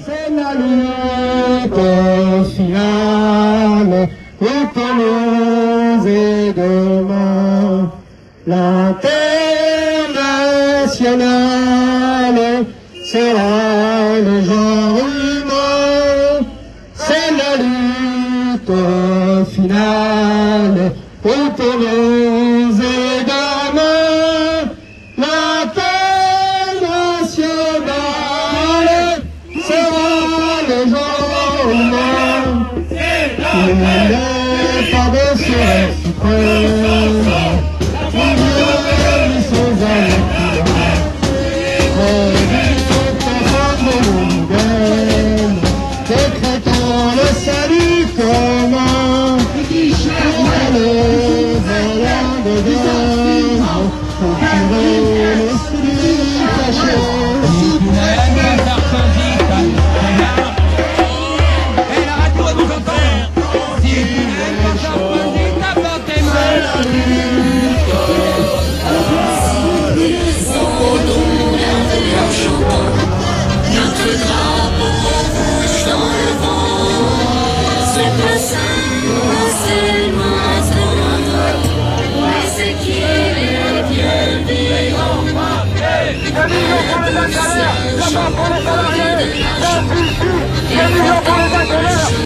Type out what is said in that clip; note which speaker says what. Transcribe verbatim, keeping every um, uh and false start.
Speaker 1: C'est la lutte finale, entre nous et demain. L'internationale sera le genre humain. C'est la lutte finale, entre nous et demain. L'internationale sera le genre humain. Il n'est pas de ce suprême.